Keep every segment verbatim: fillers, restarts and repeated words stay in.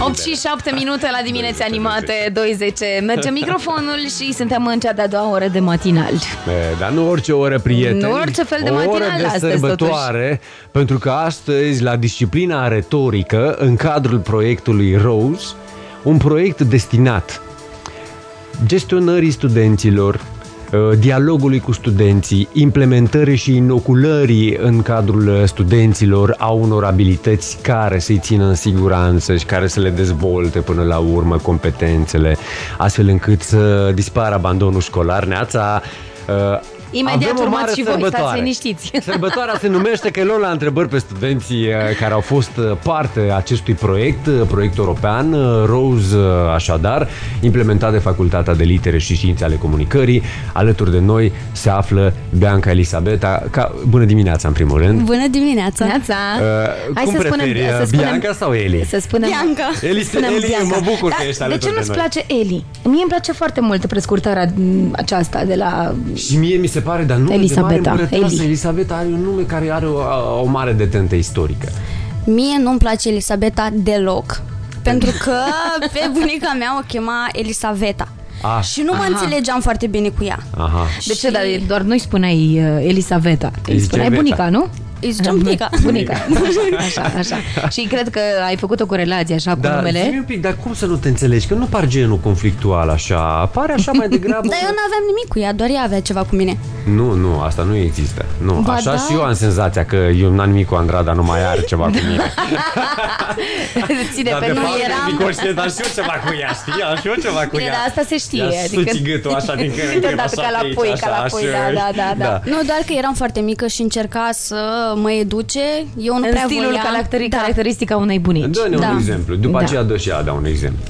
opt și șapte minute la dimineți animate, douăzeci. Merge microfonul și suntem în cea de-a doua oră de matinal. E, dar nu orice oră, prieteni. Nu orice fel de o matinal oră de astăzi, sărbătoare, totuși. pentru că astăzi, la disciplina retorică, în cadrul proiectului Rose, un proiect destinat gestionării studenților, dialogului cu studenții, implementării și inoculării în cadrul studenților a unor abilități care să-i țină în siguranță și care să le dezvolte până la urmă competențele, astfel încât să dispară abandonul școlar. Neața, imediat urmați și voi, stați liniștiți. Sărbătoarea se numește că luăm la întrebări pe studenții care au fost parte a acestui proiect, proiect european, Rose, așadar, implementat de Facultatea de Litere și Științe ale Comunicării. Alături de noi se află Bianca Elisabeta. Ca... Bună dimineața, în primul rând. Bună dimineața. Neața. Uh, Hai cum să preferi, spunem, să spunem, Bianca sau Eli? Să spunem Bianca. Eli, spunem Eli Bianca. mă bucur da, că ești de alături ce de nu-ți noi. place Eli? Mie îmi place foarte mult prescurtarea aceasta de la... Și mie mi se pare, dar nu Elisabeta. de mare Eli. Elisabeta are un nume care are o, o mare detentă istorică. Mie nu-mi place Elisabeta deloc. Pentru că pe bunica mea o chema Elisaveta. Ah. Și nu mă Aha. înțelegeam foarte bine cu ea. Aha. De Și- ce? Dar doar nu-i spuneai uh, Elisaveta. Îi Îi spuneai ziceai bunica, nu? Îi ziceam bunica. Bunica. Așa, așa. Și cred că ai făcut o corelație așa cu Da, numele. zi-mi un pic, dar cum să nu te înțelegi? Că nu par genul conflictual așa. Pare așa mai degrabă. Dar eu nu aveam nimic cu ea, doar ea avea ceva cu mine. Nu, nu, asta nu există. Nu, Ba așa da. și eu am senzația că eu n-am nimic cu Andrada, nu mai are ceva cu mine. Ține pe nu nu eram- mi conștient, dar și eu ceva cu ea, știi? Am și eu ceva cu Bine, ea. dar asta se știe. Ia Adică... suți gâtul așa din când în Uite, când, dat așa ca la pe aici, pui, așa, ca la pui, așa. da, da, da, da. Nu, doar că eram foarte mică și încerca să mă educe. Eu nu În prea stilul voiam. caracteri, Da. caracteristica unei bunici. Dă-ne Da. un exemplu. După Da. aceea dă și ea, da, un exemplu.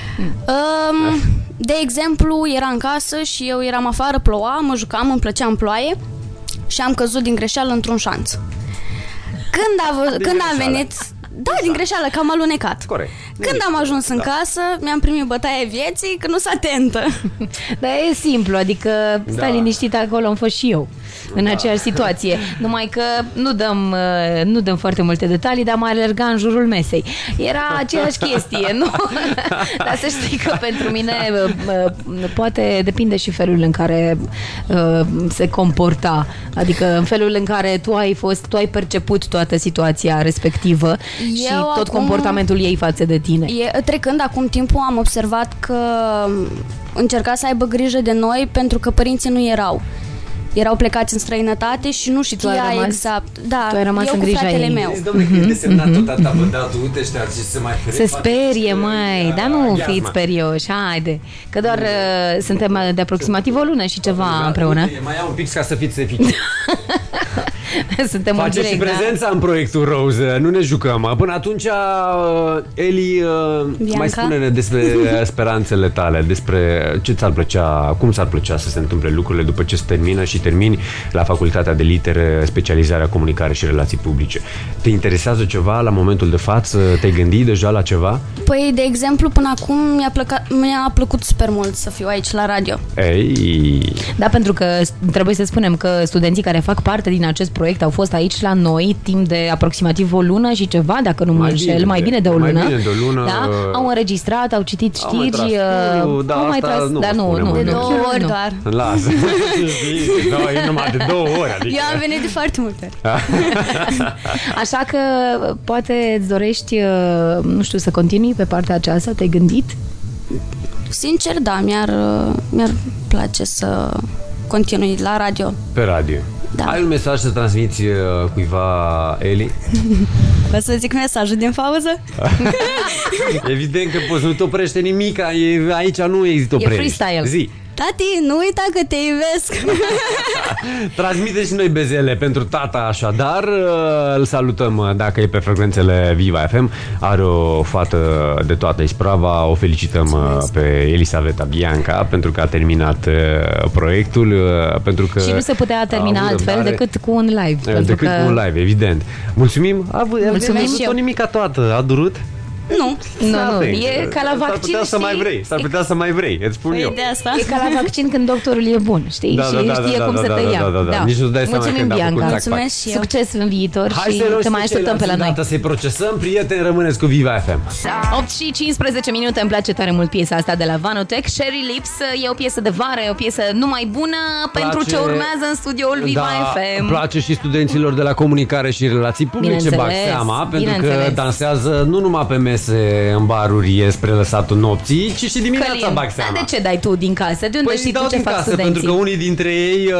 Um, de exemplu, era în casă și eu eram afară, ploua, mă jucam, îmi plăcea în ploaie și am căzut din greșeală într-un șanț. Când a, v- Din când a greșeală. venit... Da, din greșeală, că am alunecat. Corect. Când am ajuns în Da. casă, mi-am primit bătaie vieții că nu s-a atentă. Dar e simplu, adică stai Da. liniștit, acolo am fost și eu în Da. aceeași situație. Numai că nu dăm, uh, nu dăm foarte multe detalii, dar mă alerga în jurul mesei. Era aceeași chestie, nu? Dar să știi că pentru mine uh, uh, poate depinde și felul în care uh, se comporta. Adică în felul în care tu ai fost, tu ai perceput toată situația respectivă și Eu tot acum- comportamentul ei față de tine. E, trecând acum timpul, am observat că încerca să aibă grijă de noi pentru că părinții nu erau. Erau plecați în străinătate și nu tu ai știa rămas- exact. Da, tu ai rămas eu în cu grija fratele ei. meu. Dom'le, că e desemnat tot atâta bădatul, uite ăștia și se mai Se sperie, măi, dar nu fiți sperioși, haide. Că doar uh, suntem de aproximativ o lună și ceva împreună. Mai iau un pic ca să fiți eficient. Suntem în Face și direct, da? prezența în proiectul Rose, nu ne jucăm. Până atunci, uh, Eli, uh, Bianca? mai spune-ne despre speranțele tale, despre ce ți-ar plăcea, cum ți-ar plăcea să se întâmple lucrurile după ce se termină și termini la Facultatea de Litere, specializarea comunicare și relații publice. Te interesează ceva la momentul de față? Te-ai gândit deja la ceva? Păi, de exemplu, până acum mi-a, plăcat, mi-a plăcut super mult să fiu aici la radio. Ei... Da, pentru că trebuie să spunem că studenții care fac parte din acest proiect au fost aici la noi timp de aproximativ o lună și ceva, dacă nu mă Mai înșel, bine mai de- bine de o mai lună. bine de o lună, Da? uh, Au înregistrat, au citit Au mai știri, tras uh, turul, da, au mai asta tras, nu dar vă nu, spunem nu, în De nu, două nu, ori nu. doar. Lasă. Da, e numai de două ori. Adică. Eu am venit de foarte multe ori. Așa că poate îți dorești, uh, nu știu, să continui pe partea aceasta, te-ai gândit? Sincer, da, mi-ar, mi-ar place să continui la radio. Pe radio. Da. Ai un mesaj să transmiți uh, cuiva, Eli? Vă să zic mesajul din pauză? Evident că poți, nu te oprește nimic, e, aici nu există oprire. freestyle. Zi. Tati, nu uita că te iubesc. Transmite și noi bezele pentru tata, așadar îl salutăm dacă e pe frecvențele Viva F M. Are o fată de toată isprava. O felicităm Mulțumesc. pe Elisaveta Bianca pentru că a terminat proiectul, pentru că și nu se putea termina altfel răbdare, decât cu un live. decât că... cu un live, evident. Mulțumim. A, Mulțumim a și eu. o nimica toată. A durut? Nu. Nu, nu, e ca la vaccin, S-ar putea să mai vrei, s-ar putea să mai vrei, îți spun Păi eu. de asta. E ca la vaccin când doctorul e bun, știi? Da, și da, da, știe da, cum da, să da, te da, ia. da, da, da. Nici nu-ți dai seama Mulțumim, când a făcut Bianca. tac-pac. Mulțumesc și eu. Succes în viitor Hai și să luăm te mai așteptăm pe la noi. să-i procesăm, prieteni, rămâneți cu Viva F M. opt și cincisprezece minute, îmi place tare mult piesa asta de la Vanotech, Sherry Lips, e o piesă de vară, e o piesă numai bună pentru ce urmează în studioul Viva da, F M. place și studenților de la comunicare și relații publice, bag seama, pentru că dansează nu numai pe mese în baruri spre lăsatul nopții, ci și dimineața, Călin, bag seama. de ce dai tu din casă? De unde Păi știi dau tu ce din fac casă, studenții? pentru că unii dintre ei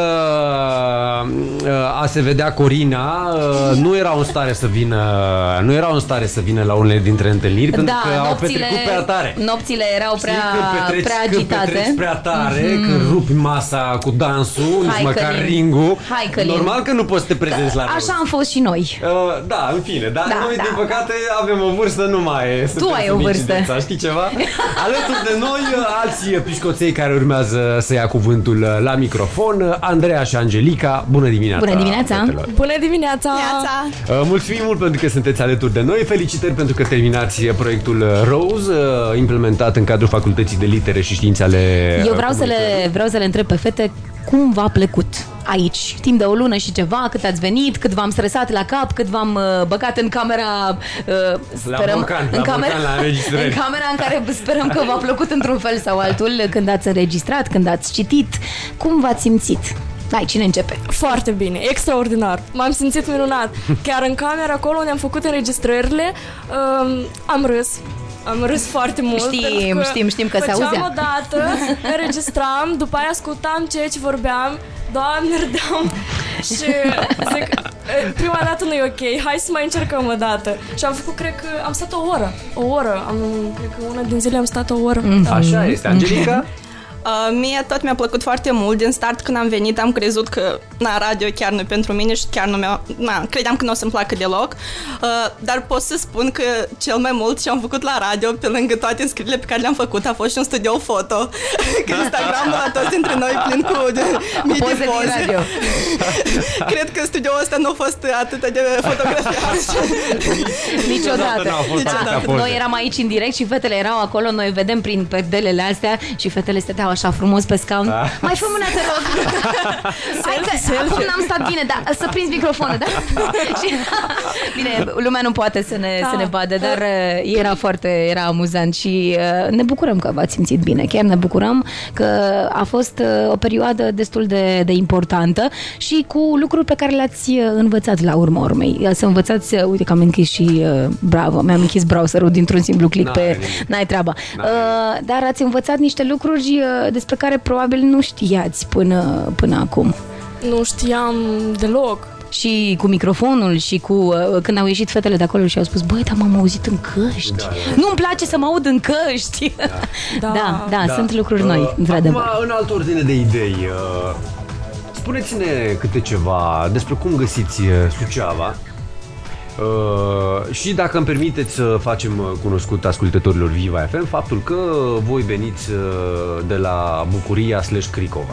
uh, uh, a se vedea Corina uh, nu erau în stare să vină nu erau în stare să vină la unele dintre întâlniri, pentru da, că au nopțile, petrecut prea tare. Nopțile erau prea, Știi, petreci, prea agitate. Când petreci prea tare, mm-hmm. când rupi masa cu dansul, nici Hai, măcar Călin. ringul, Hai, Călin. normal că nu poți să te prezinți la Așa am fost și noi. Uh, da, în fine, dar Da, noi, da, din păcate, avem o vârstă, nu mai suntem ai sub o vârstă. incidența, știi ceva? Alături de noi, alții pișcoței care urmează să ia cuvântul la microfon, Andreea și Angelica. Bună dimineața! Bună dimineața! fetelor. Bună dimineața! Uh, mulțumim mult pentru că sunteți alături de noi. Felicitări pentru că terminați proiectul Rose, uh, implementat în cadrul Facultății de Litere și Științe ale Eu vreau să, le, vreau să le întreb pe fete cum v-a plăcut aici, timp de o lună și ceva, cât ați venit, cât v-am stresat la cap, cât v-am uh, băgat în camera uh, sperăm, la Vulcan, în, la camera, Vulcan, la înregistrări. în camera în care sperăm că v-a plăcut într-un fel sau altul, când ați înregistrat, când ați citit. Cum v-ați simțit? Hai, cine începe? Foarte bine, extraordinar. M-am simțit minunat. Chiar în camera acolo unde am făcut înregistrările, um, am râs. Am râs foarte mult. Știm, că știm, știm că se auzea. Făceam odată, înregistram, după aia ascultam ceea ce vorbeam. Doamne, râdeam și zic, prima dată nu e ok, hai să mai încercăm o dată. Și am făcut, cred că am stat o oră. O oră, am, cred că una din zile am stat o oră. Mm. Da. Așa este, Angelica? Uh, mie tot mi-a plăcut foarte mult. Din start, când am venit, am crezut că na, radio chiar nu e pentru mine și chiar nu mi-a... Na, credeam că nu o să-mi placă deloc. Uh, dar pot să spun că cel mai mult ce am făcut la radio, pe lângă toate înscrierile pe care le-am făcut, a fost și un studio foto. Că Instagramul la toți dintre noi plin cu de, mii de Poze din poze. radio. Cred că studioul ăsta nu a fost atât de fotografiat. Niciodată. n-au fost Da, atâtea poze. noi eram aici în direct și fetele erau acolo, noi vedem prin perdelele astea și fetele stăteau așa frumos pe scaun. Da. Mai fă mâna, te rog. Hai că acum n-am stat bine, dar să prinzi microfonul, da? Și, bine, lumea nu poate să ne, Da. să ne vadă, dar uh, era foarte, era amuzant și uh, ne bucurăm că v-ați simțit bine. Chiar ne bucurăm că a fost uh, o perioadă destul de, de importantă și cu lucruri pe care le-ați uh, învățat la urma urmei. Să învățați, uh, uite că am închis și uh, bravo, mi-am închis browserul dintr-un simplu click N-ai pe... nimic. N-ai treaba. N-ai Uh, dar ați învățat niște lucruri uh, despre care probabil nu știați până, până acum. Nu știam deloc. Și cu microfonul și cu uh, când au ieșit fetele de acolo și au spus, băi, dar m-am auzit în căști. Da, da. Nu-mi place să mă aud în căști. Da, Da. da, da, Da. sunt lucruri noi, Uh, într-adevăr. Acum, în altă ordine de idei, uh, spuneți-ne câte ceva despre cum găsiți uh, Suceava. Uh, și dacă îmi permiteți să facem uh, cunoscut ascultătorilor Viva F M faptul că voi veniți uh, de la Bucuria slash Cricova.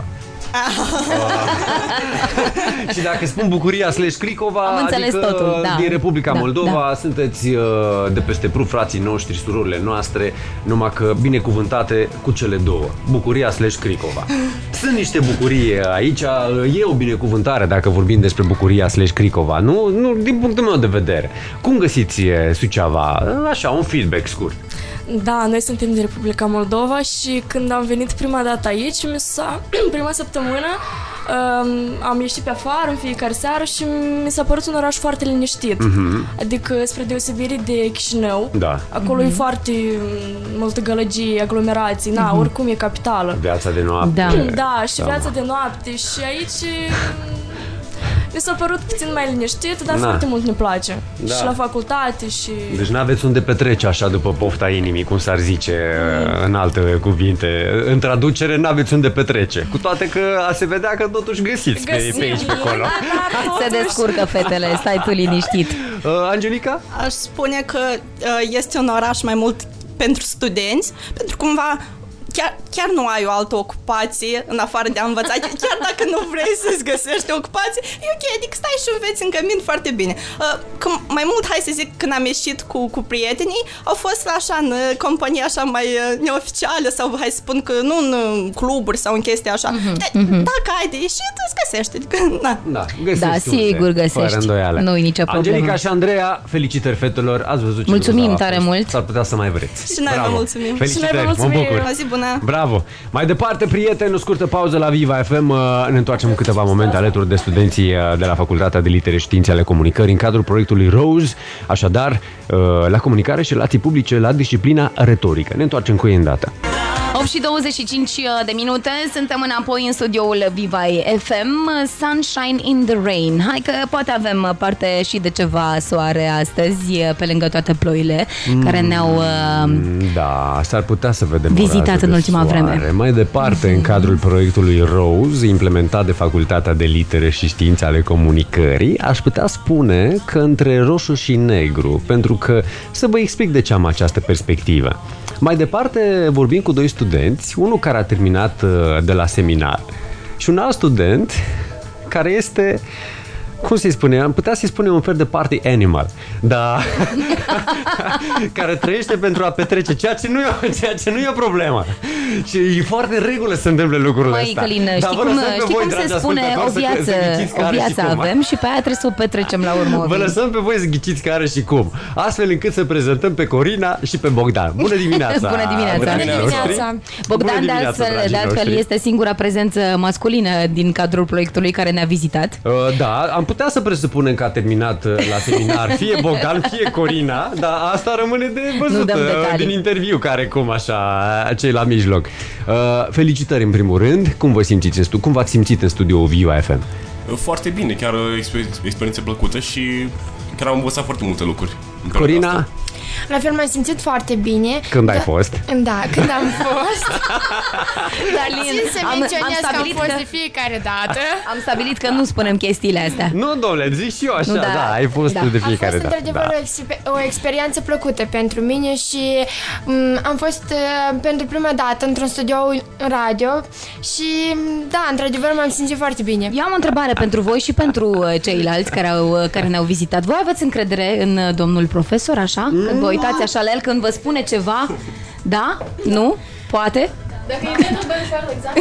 Și dacă spun Bucuria slash Cricova, Am înțeles adică totul, da. din Republica Da, Moldova, da. sunteți uh, de peste prut, frații noștri, surorile noastre, numai că binecuvântate cu cele două, Bucuria slash Cricova. Sunt niște bucurie aici, e o binecuvântare dacă vorbim despre Bucuria slash Cricova, nu? Nu, din punctul meu de vedere. Cum găsiți uh, Suceava? Așa, un feedback scurt. Da, noi suntem din Republica Moldova și când am venit prima dată aici, mi s-a, prima săptămână um, am ieșit pe afară în fiecare seară și mi s-a părut un oraș foarte liniștit. Mm-hmm. Adică, spre deosebire de Chișinău, Da. acolo mm-hmm. e foarte multă gălăgie, aglomerații, na, mm-hmm. oricum e capitală. Viața de noapte. Da. Da, și viața de noapte și aici mi s-a părut puțin mai liniștit, dar Na. foarte mult ne place. Da. Și la facultate și... Deci n-aveți unde petrece așa după pofta inimii, cum s-ar zice în alte cuvinte. În traducere, n-aveți unde petrece. Cu toate că a se vedea că totuși găsiți pe, Găsim. pe aici, pe acolo. Dar Se totuși- descurcă fetele, stai tu liniștit. Uh, Angelica? Aș spune că uh, este un oraș mai mult pentru studenți, pentru cumva chiar, chiar nu ai o altă ocupație în afară de a învăța, chiar dacă nu vrei să-ți găsești o ocupație, e ok, adică stai și înveți în cămin foarte bine. Uh, mai mult, hai să zic, când am ieșit cu, cu prietenii, au fost așa în companii așa mai neoficiale sau hai să spun că nu în cluburi sau în chestii așa. Uh-huh, de, uh-huh. Dacă ai de ieșit, îți găsești. Adică, na. Da, găsești da, sigur găsești. Fără îndoială. Nu-i nicio problemă. Angelica și Andreea, felicitări fetelor. Ați văzut ce mulțumim tare mult. S-ar putea să mai vreți. Și noi vă mulțumim. Felicitări, și noi vă mulțumim. mă bucur. O zi bună. Bravo. Mai departe, prieteni, o scurtă pauză la Viva F M. Ne întoarcem în câteva momente alături de studenții de la Facultatea de Litere Științe ale Comunicării în cadrul proiectului Rose. Așadar, la comunicare și relații publice la disciplina retorică. Ne întoarcem cu ei îndată. opt și douăzeci și cinci de minute, suntem înapoi în studioul Viva F M. Sunshine in the Rain. Hai că poate avem parte și de ceva soare astăzi, pe lângă toate ploile mm, care ne-au da, s-ar putea să vedem vizitat în ultima soare. vreme. Mai departe, în cadrul proiectului Rose, implementat de Facultatea de Litere și Științe ale Comunicării, aș putea spune că între roșu și negru, pentru că să vă explic de ce am această perspectivă. Mai departe vorbim cu doi studenți, unul care a terminat de la seminar și un alt student care este, cum să-i spune, am putea să-i spune un fel de party animal, dar care trăiește pentru a petrece, ceea ce nu e, ceea ce nu e o problemă. Și e foarte în regulă să întâmple lucrurile Măi, astea. Călin, știi cum, știi cum se spune, o viață, o viață avem și pe aia trebuie să o petrecem la urmă. Vă lăsăm pe voi să ghiciți care și cum, astfel încât să prezentăm pe Corina și pe Bogdan. Bună dimineața! Bună dimineața! Bună dimineața! Bogdan, Bună dimineața, de altfel, de altfel este singura prezență masculină din cadrul proiectului care ne-a vizitat. Uh, da, am putea să presupunem că a terminat la seminar fie Bogdan, fie Corina, dar asta rămâne de văzut din interviu, care cum așa, cei la mijloc. Uh, felicitări în primul rând. Cum vă simțiți în stu- Cum v-ați simțit în studioul Viva F M? Foarte bine, chiar o experiență plăcută și chiar am învățat foarte multe lucruri. Corina? La fel m-am simțit foarte bine. Când da, ai fost? Da, când am fost. Dalin, Țin să am, menționez am că am fost că, de fiecare dată. Am stabilit că nu spunem chestiile astea. Nu, domnule, zic și eu așa, nu, da, da, ai fost da. de fiecare dată. A fost într-adevăr da. o, exper- o experiență plăcută pentru mine și m- am fost uh, pentru prima dată într-un studio radio și da, într-adevăr m-am simțit foarte bine. Eu am o întrebare pentru voi și pentru ceilalți care, au, care ne-au vizitat. Voi aveți încredere în domnul profesor, așa? Când vă uitați așa la el, când vă spune ceva? Da? Nu? Poate? Dacă e menul bănușoară, exact.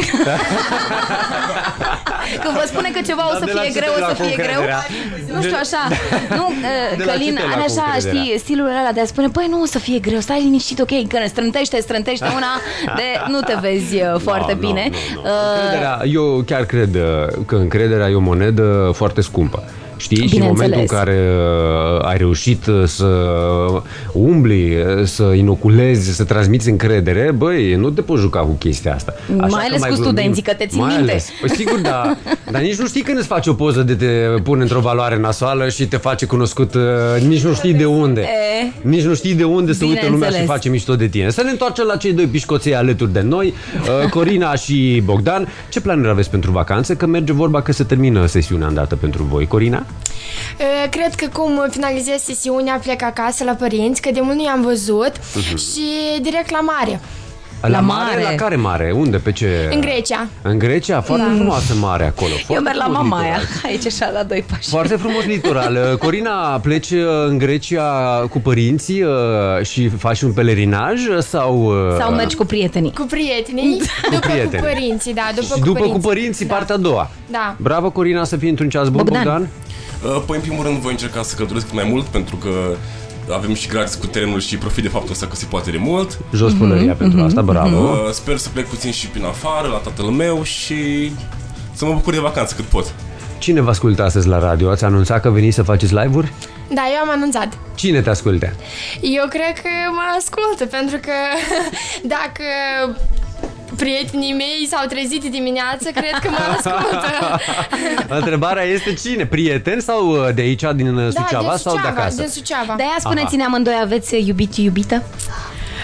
Când vă spune că ceva o să fie greu, o să fie greu. Nu știu, așa. Nu, Călin are așa, știi, stilul ăla de a spune, păi nu o să fie greu, stai liniștit, ok, că ne strântește, strântește una de nu te vezi foarte no, bine. No, no, no. Încrederea, eu chiar cred că încrederea e o monedă foarte scumpă. Știi? Și în momentul în care ai reușit să umbli, să inoculezi, să transmiți încredere, băi, nu te poți juca cu chestia asta. Așa mai ales mai cu glumim, studenții, că te țin minte. Ales. Păi sigur, da. Dar nici nu știi când îți faci o poză de te pune într-o valoare nasoală și te face cunoscut, nici nu știi de unde. E, nici nu știi de unde să uite lumea și face mișto de tine. Să ne întoarcem la cei doi pișcoței alături de noi, Corina și Bogdan. Ce planuri aveți pentru vacanțe? Că merge vorba că se termină sesiunea îndată pentru voi. Corina? Cred că cum finalizez sesiunea plec acasă la părinți, că de mult nu i-am văzut uh-huh. și direct la mare. La, la mare? mare? La care mare? Unde? Pe ce? În Grecia. În Grecia? Foarte da. frumoasă mare acolo. Foarte Eu merg la Mamaia, aici așa la doi pași. Foarte frumos litoral. Corina, pleci în Grecia cu părinții și faci un pelerinaj sau... Sau mergi cu prietenii? Cu prietenii, cu după prieteni. cu părinții, da. După, și cu, după părinții. cu părinții, da. partea a doua. Da. Bravo, Corina, să fii într-un ceas bun, Bogdan. Bogdan? Păi, în primul rând, voi încerca să călătoresc mai mult, pentru că avem și gratis cu terenul și profit de faptul ăsta că se poate de mult. Jos pălăria mm-hmm, pentru mm-hmm, asta, bravo. Uh, sper să plec puțin și prin afară, la tatăl meu și să mă bucur de vacanță cât pot. Cine vă ascultă astăzi la radio? Ați anunțat că veniți să faceți live-uri? Da, eu am anunțat. Cine te ascultă? Eu cred că mă ascultă, pentru că dacă prietenii mei s-au trezit dimineață, cred că mă ascultă. Întrebarea este cine? Prieteni sau de aici, din Suceava, da, din sau de acasă? din Suceava. De-aia spuneți-ne amândoi, aveți iubit, iubită?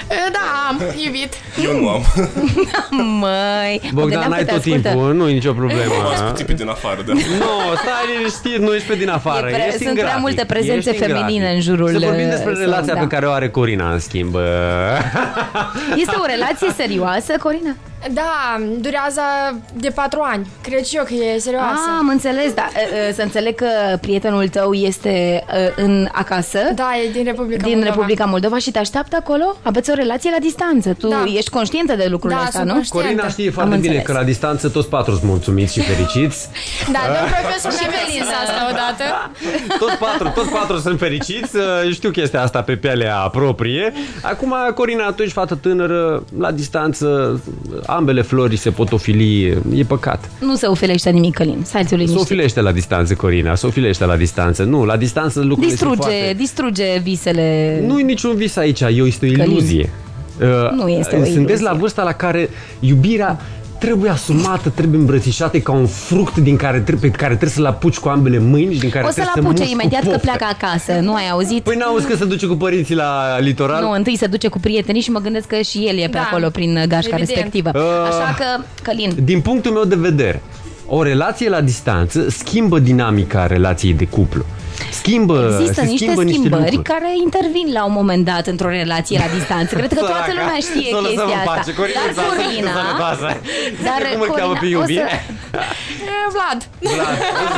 Da, am iubit. Eu nu am. Măi, Bogdan, n-ai tot ascultă. timpul, nu e nicio problemă. M-ați puțin pe din afară, da. Nu, stai liniștit, nu ești pe din afară. E prea- ești sunt în prea grafic. multe prezențe Ești în feminine grafic. în jurul, Să vorbim despre uh, relația său, pe da. care o are Corina, în schimb. Este o relație serioasă, Corina? Da, durează de patru ani. Cred și eu că e serioasă. Ah, am înțeles, da. Să înțeleg că prietenul tău este în acasă. Da, e din Republica Din Moldova. Republica Moldova și te așteaptă acolo? Aveți o relație la distanță. Tu Da. ești conștientă de lucrul Da, ăsta, sunt nu? conștientă. Corina știe Am foarte bine înțeles. că la distanță toți patru sunt mulțumiți și fericiți. Da, domnul profesor mi-a zis asta odată. Toți patru, toți patru sunt fericiți. Știu chestia asta pe pielea proprie. Acum, Corina, tu ești fată tânără, la distanță, ambele flori se pot ofili. E păcat. Nu se ofilește nimic, Călin. Stai-ți Se liniștit. ofilește la distanță, Corina. Se ofilește la distanță. Nu, la distanță lucrurile Distruge, sunt foarte... distruge visele. Nu e niciun vis aici, este o iluzie. Nu este o Sunteți iluzie. la vârsta la care iubirea trebuie asumată, trebuie îmbrățișată ca un fruct din care, pe care trebuie să-l apuci cu ambele mâini și din care O să-l trebuie să apuce muști cu imediat că poftă. pleacă acasă. Nu ai auzit? Păi n-auzi că se duce cu părinții la litoral? Nu, întâi se duce cu prietenii și mă gândesc că și el e pe Da, acolo prin gașca evident. respectivă. Uh, Așa că, Călin, Din punctul meu de vedere, o relație la distanță schimbă dinamica relației de cuplu. Schimbă, există se niște schimbă niște schimbări lucruri. care intervin la un moment dat într-o relație la distanță. Cred că toată Săraca, lumea știe să o lăsăm chestia în asta. pace. Corina, Dar să lăsăm Corina, să ne pasă. dar Cum îl cheamă pe Corina, o iubire? să... E, Vlad. Vlad.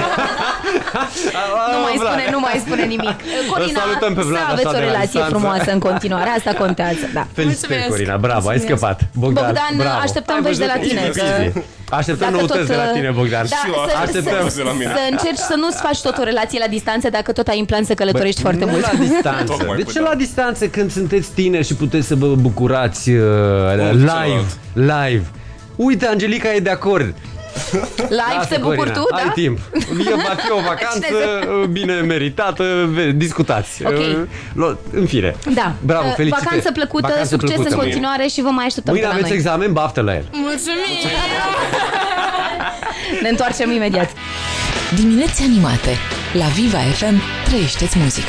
Nu mai Vlad. spune, nu mai spune nimic. Corina, salutăm pe Vlad, să așa, aveți o de la relație distanță. frumoasă în continuare. Asta contează, da. Felicitări, Mulțumesc. Corina, bravo, ai scăpat. Bogdan, Bogdan, bravo. așteptăm Ai vești de la văzut? tine, Easy, că- easy. Așteptăm Dacă noutăți tot, de la tine, Bogdan. Da, Și eu să, așteptăm. să, de la mine. să încerci să nu-ți faci tot o relație la distanță dacă tot ai în plan să călătorești Bă, foarte nu mult. la distanță. Tocmai, De păi ce da. la distanță când sunteți tineri și puteți să vă bucurați uh, live, celălalt. live? Uite, Angelica e de acord. Live Lasă, te bucuri Corina, tu, ai da? timp. E, va fi o vacanță Cine bine meritată, ve- discutați. Ok. Uh, lo- În fine. Da. Bravo, Uh, felicitări. Vacanță plăcută, Vacanță succes plăcută. în continuare și vă mai așteptăm Mâine pe la aveți noi. examen, baftă la el. Mulțumim! Ne întoarcem imediat. Dimineți animate. La Viva F M trăiește-ți muzica.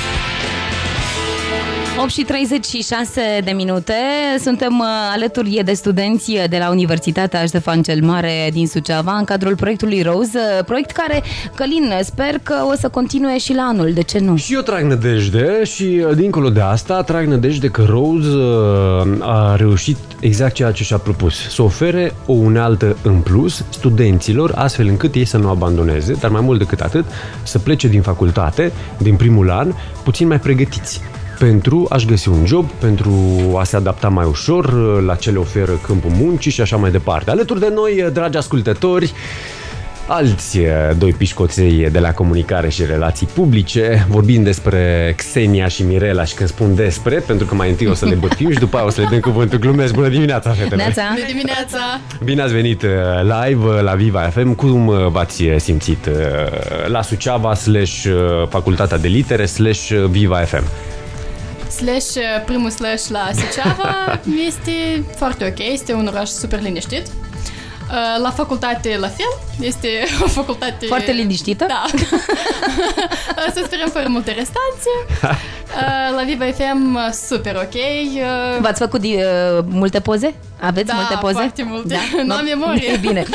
opt și treizeci și șase de minute. Suntem uh, alături de studenți de la Universitatea Ștefan cel Mare din Suceava în cadrul proiectului Rose, uh, proiect care, Călin, sper că o să continue și la anul, de ce nu? Și eu trag nădejde și uh, dincolo de asta trag nădejde că Rose uh, a reușit exact ceea ce și-a propus. Să ofere o unealtă în plus studenților astfel încât ei să nu abandoneze, dar mai mult decât atât să plece din facultate, din primul an, puțin mai pregătiți pentru a-și găsi un job, pentru a se adapta mai ușor la ce le oferă câmpul muncii și așa mai departe. Alături de noi, dragi ascultători, alți doi pișcoței de la comunicare și relații publice, vorbind despre Xenia și Mirela și când spun despre, pentru că mai întâi o să le bătfim și după aia o să le dăm cuvântul. Glumesc. Bună dimineața, fetele! Neața? Bună dimineața! Bine ați venit uh, live uh, la Viva F M. Cum uh, v-ați simțit uh, la Suceava slash uh, Facultatea de Litere slash uh, Viva F M? Slash, primul slash la Suceava este foarte ok, este un oraș super liniștit. La facultate la fel, este o facultate... Foarte liniștită? Da. Să sperăm fără multe restanțe. La Viva F M super ok. V-ați făcut uh, multe poze? Aveți Da, multe poze? foarte multe. Da? Nu am memorie. E bine.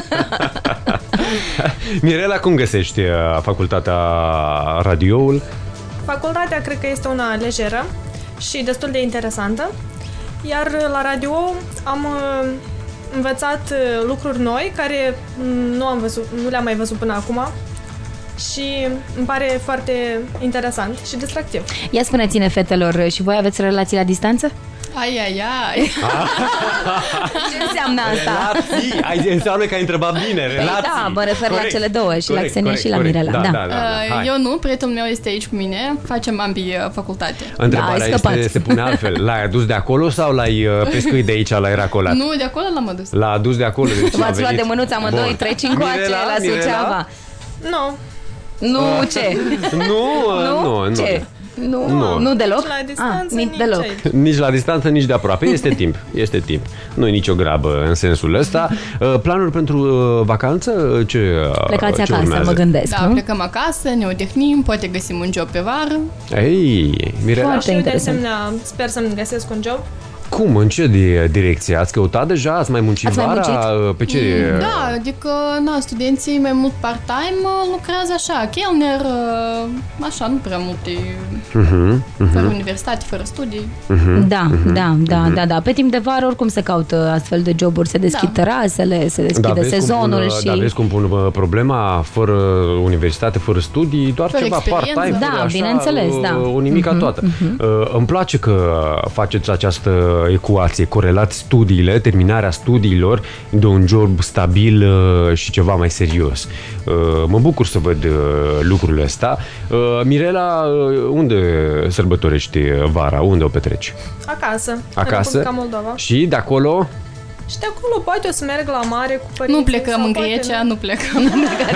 Mirela, cum găsești uh, facultatea radioul? Facultatea cred că este una lejeră și destul de interesantă, iar la radio am uh, învățat uh, lucruri noi care nu, am văzut, nu le-am mai văzut până acum și îmi pare foarte interesant și distractiv. Ia spuneți-ne, fetelor, și voi aveți relații la distanță? Ai, ai, ai. Ce înseamnă asta? Relații! Ai, înseamnă că ai întrebat bine, relații. Da, mă refer la cele două, și la Corect, Xenia corect, și la corect. Mirela. Da, Da. da, da, da. Hai. Eu nu, prietenul meu este aici cu mine, facem ambii uh, facultate. Întrebarea Da, ai este, scăpat. se pune altfel. L-ai adus de acolo sau l-ai uh, pescuit de aici, l-ai racolat? Nu, de acolo l-am adus. L-a adus de acolo. Deci a V-ați luat venit. de mânuță amândoi, Bun. treci încoace Mirela, la Mirela? Suceava. Nu, Nu, ce? Nu, Nu? nu, nu. Ce? Nu, Nu. nu deloc? Nici la distanță, ah, nici deloc. aici. Nici la distanță, nici de aproape. Este timp. Este timp. Nu e nicio grabă în sensul ăsta. Uh, Planuri pentru uh, vacanță? Ce, uh, Plecați ce acasă, urmează? mă gândesc, Da, nu? plecăm acasă, ne odihnim, poate găsim un job pe vară. Ei, Mirela, Foarte Și eu de interesant. asemenea sper să-mi găsesc un job. cum? În ce di- direcție? Ați căutat deja? Ați mai muncit Ați mai vara? muncit? Pe ce? Da, adică, na, studenții mai mult part-time uh, lucrează așa, chelner, uh, așa, nu prea multe, Uh-huh, fără uh-huh. universitate, fără studii. Da, da, da, da, da. Pe timp de vară oricum se caută astfel de joburi, se deschid Da. terasele, se deschide vezi cum sezonul pun, și... Da, vezi cum pun uh, problema fără universitate, fără studii, doar Fără ceva experiență. part-time, Da, fără așa, bineînțeles, da. o nimica toată. Uh, îmi place că faceți această ecuație, corelați studiile, terminarea studiilor de un job stabil uh, și ceva mai serios. Uh, mă bucur să văd uh, lucrurile astea. Uh, Mirela, uh, unde sărbătorești vara? Unde o petreci? Acasă. Acasă? În Republica Moldova. Și de acolo? Și de acolo poate o să merg la mare cu părinții. Nu plecăm sau în poate Grecia, nu. nu plecăm.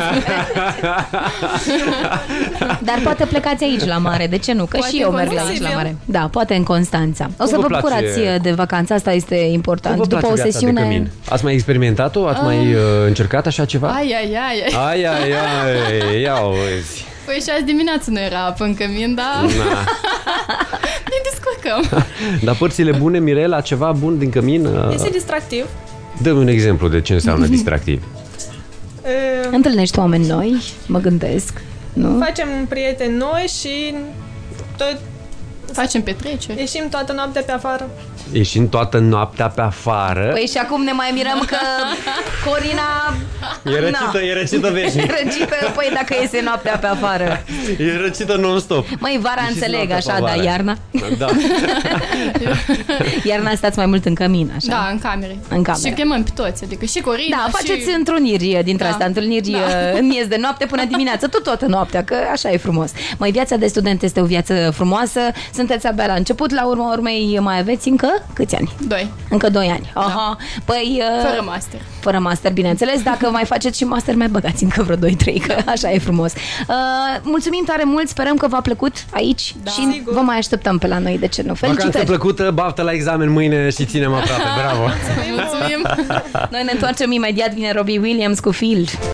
Dar poate plecați aici la mare, de ce nu? Că Poate și eu în merg Constanța. aici la mare. Da, poate în Constanța. O să vă vă place- bucurați de vacanța, asta este important. Cum vă După place o viața de sesiune... cămin? Ați mai experimentat-o? Ați mai uh, încercat așa ceva? Ai, ai, ai, ai. Ai, ai, ai, ia uzi. Păi și azi dimineață nu era apă în cămin, dar Na. ne descurcăm. Dar părțile bune, Mirela, ceva bun din cămin? Uh, Este distractiv. Dă-mi un exemplu de ce înseamnă distractiv. Uh, Întâlnești oameni noi, mă gândesc. Nu? Facem prieteni noi și tot Facem petreceri. ieșim toată noaptea pe afară. Ieșim toată noaptea pe afară. Păi și acum ne mai mirăm că Corina... E răcită, e răcită veșnic. E răcită, păi dacă iese noaptea pe afară. E răcită non-stop. Măi, vara Ieșiți înțeleg, noaptea așa, pe dar afară. iarna? Da. Iarna stați mai mult în cămin, așa. Da, în camere. În cameră. Și chemăm pe toți, adică și Corina Da, și... faceți întruniri dintre Da. astea, întâlniri Da. în miez de noapte până dimineață, tot toată noaptea, că așa e frumos. Mai viața de student este o viață frumoasă, sunteți abia la început, la urma urmei mai aveți încă câți ani? Doi. Încă doi ani. Aha. Păi... uh, Fără master. Fără master, bineînțeles. Dacă mai faceți și master, mai băgați încă vreo doi trei, că așa e frumos. Uh, mulțumim tare mult, sperăm că v-a plăcut aici Da. și Sigur. vă mai așteptăm pe la noi, de ce nu? Vacanță Felicitări! plăcută, baftă la examen mâine și ținem aproape. Bravo! Mulțumim! Noi ne întoarcem imediat, vine Robbie Williams cu Field.